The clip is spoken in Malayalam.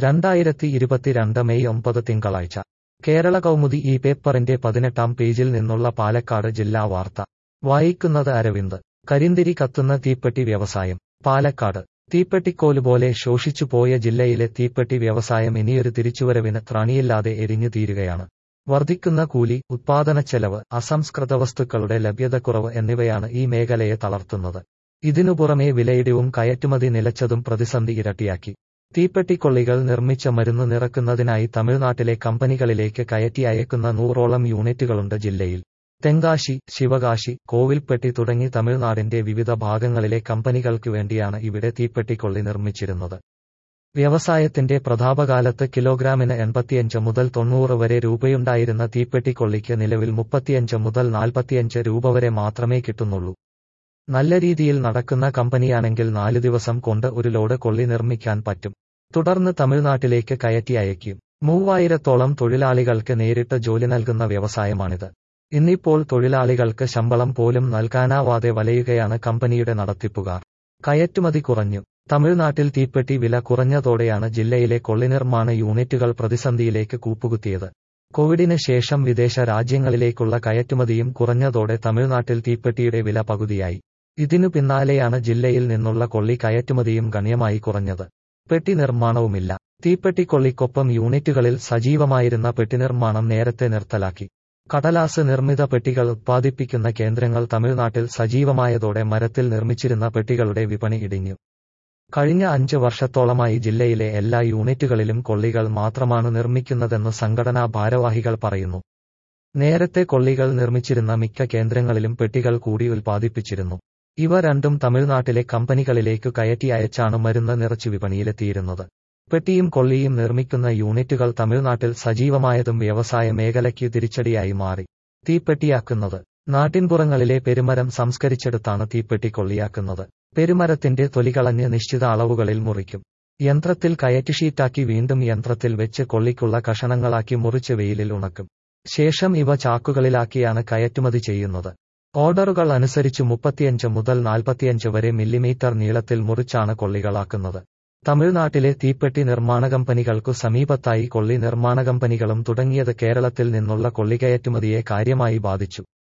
2022 മെയ് 9 തിങ്കളാഴ്ച കേരള കൗമുദി ഈ പേപ്പറിന്റെ 18-ാം പേജിൽ നിന്നുള്ള പാലക്കാട് ജില്ലാ വാർത്ത വായിക്കുന്നത് അരവിന്ദ്. കരിന്തിരി കത്തുന്ന തീപ്പെട്ടി വ്യവസായം. പാലക്കാട് തീപ്പെട്ടിക്കോലുപോലെ ശോഷിച്ചുപോയ ജില്ലയിലെ തീപ്പെട്ടി വ്യവസായം ഇനിയൊരു തിരിച്ചുവരവിന് ത്രാണിയില്ലാതെ എരിഞ്ഞു തീരുകയാണ്. വർദ്ധിക്കുന്ന കൂലി, ഉത്പാദനച്ചെലവ്, അസംസ്കൃത വസ്തുക്കളുടെ ലഭ്യതക്കുറവ് എന്നിവയാണ് ഈ മേഖലയെ തളർത്തുന്നത്. ഇതിനു പുറമെ വിലയിടിവും കയറ്റുമതി നിലച്ചതും പ്രതിസന്ധി ഇരട്ടിയാക്കി. തീപ്പെട്ടിക്കൊള്ളികൾ നിർമ്മിച്ച മരുന്ന് നിറക്കുന്നതിനായി തമിഴ്നാട്ടിലെ കമ്പനികളിലേക്ക് കയറ്റി അയക്കുന്ന 100ഓളം യൂണിറ്റുകളുണ്ട് ജില്ലയിൽ. തെങ്കാശി, ശിവകാശി, കോവിൽപ്പെട്ടി തുടങ്ങി തമിഴ്നാടിന്റെ വിവിധ ഭാഗങ്ങളിലെ കമ്പനികൾക്ക് വേണ്ടിയാണ് ഇവിടെ തീപ്പെട്ടിക്കൊള്ളി നിർമ്മിച്ചിരുന്നത്. വ്യവസായത്തിന്റെ പ്രതാപകാലത്ത് കിലോഗ്രാമിന് 85 മുതൽ 90 വരെ രൂപയുണ്ടായിരുന്ന തീപ്പെട്ടിക്കൊള്ളിക്ക് നിലവിൽ 35 മുതൽ 45 രൂപ വരെ മാത്രമേ കിട്ടുന്നുള്ളൂ. നല്ല രീതിയിൽ നടക്കുന്ന കമ്പനിയാണെങ്കിൽ 4 ദിവസം കൊണ്ട് ഒരു ലോഡ് കൊള്ളി നിർമ്മിക്കാൻ പറ്റും. തുടർന്ന് തമിഴ്നാട്ടിലേക്ക് കയറ്റി അയക്കും. 3000ഓളം തൊഴിലാളികൾക്ക് നേരിട്ട് ജോലി നൽകുന്ന വ്യവസായമാണിത്. ഇന്നിപ്പോൾ തൊഴിലാളികൾക്ക് ശമ്പളം പോലും നൽകാനാവാതെ വലയുകയാണ് കമ്പനിയുടെ നടത്തിപ്പുകാർ. കയറ്റുമതി കുറഞ്ഞു. തമിഴ്നാട്ടിൽ തീപ്പെട്ടി വില കുറഞ്ഞതോടെയാണ് ജില്ലയിലെ കൊള്ളിനിർമ്മാണ യൂണിറ്റുകൾ പ്രതിസന്ധിയിലേക്ക് കൂപ്പുകുത്തിയത്. കോവിഡിന് ശേഷം വിദേശ രാജ്യങ്ങളിലേക്കുള്ള കയറ്റുമതിയും കുറഞ്ഞതോടെ തമിഴ്നാട്ടിൽ തീപ്പെട്ടിയുടെ വില പകുതിയായി. ഇതിനു പിന്നാലെയാണ് ജില്ലയിൽ നിന്നുള്ള കൊള്ളി കയറ്റുമതിയും ഗണ്യമായി കുറഞ്ഞത്. പെട്ടി നിർമ്മാണവുമില്ല. തീപ്പെട്ടിക്കൊള്ളിക്കൊപ്പം യൂണിറ്റുകളിൽ സജീവമായിരുന്ന പെട്ടിനിർമ്മാണം നേരത്തെ നിർത്തലാക്കി. കടലാസ് നിർമ്മിത പെട്ടികൾ ഉത്പാദിപ്പിക്കുന്ന കേന്ദ്രങ്ങൾ തമിഴ്നാട്ടിൽ സജീവമായതോടെ മരത്തിൽ നിർമ്മിച്ചിരുന്ന പെട്ടികളുടെ വിപണി ഇടിഞ്ഞു. കഴിഞ്ഞ 5 വർഷത്തോളമായി ജില്ലയിലെ എല്ലാ യൂണിറ്റുകളിലും കൊള്ളികൾ മാത്രമാണ് നിർമ്മിക്കുന്നതെന്ന് സംഘടനാ ഭാരവാഹികൾ പറയുന്നു. നേരത്തെ കൊള്ളികൾ നിർമ്മിച്ചിരുന്ന മിക്ക കേന്ദ്രങ്ങളിലും പെട്ടികൾ കൂടി ഉത്പാദിപ്പിച്ചിരുന്നു. ഇവ രണ്ടും തമിഴ്നാട്ടിലെ കമ്പനികളിലേക്കു കയറ്റി അയച്ചാണ് മരുന്ന് നിറച്ചു വിപണിയിലെത്തിയിരുന്നത്. പെട്ടിയും കൊള്ളിയും നിർമ്മിക്കുന്ന യൂണിറ്റുകൾ തമിഴ്നാട്ടിൽ സജീവമായതും വ്യവസായ മേഖലയ്ക്ക് തിരിച്ചടിയായി മാറി. തീപ്പെട്ടിയാക്കുന്നത്. നാട്ടിൻപുറങ്ങളിലെ പെരുമരം സംസ്കരിച്ചെടുത്താണ് തീപ്പെട്ടിക്കൊള്ളിയാക്കുന്നത്. പെരുമരത്തിന്റെ തൊലികളഞ്ഞ് നിശ്ചിത അളവുകളിൽ മുറിക്കും. യന്ത്രത്തിൽ കയറ്റി ഷീറ്റാക്കി വീണ്ടും യന്ത്രത്തിൽ വെച്ച് കൊള്ളിക്കുള്ള കഷണങ്ങളാക്കി മുറിച്ച് വെയിലിൽ ഉണക്കും. ശേഷം ഇവ ചാക്കുകളിലാക്കിയാണ് കയറ്റുമതി ചെയ്യുന്നത്. ഓർഡറുകൾ അനുസരിച്ച് 35 മുതൽ 45 വരെ മില്ലിമീറ്റർ നീളത്തിൽ മുറിച്ചാണ് കൊള്ളികളാക്കുന്നത്. തമിഴ്നാട്ടിലെ തീപ്പെട്ടി നിർമ്മാണ കമ്പനികൾക്കു സമീപത്തായി കൊള്ളി നിർമ്മാണ കമ്പനികളും തുടങ്ങിയത് കേരളത്തിൽ നിന്നുള്ള കൊള്ളിക്കയറ്റുമതിയെ കാര്യമായി ബാധിച്ചു.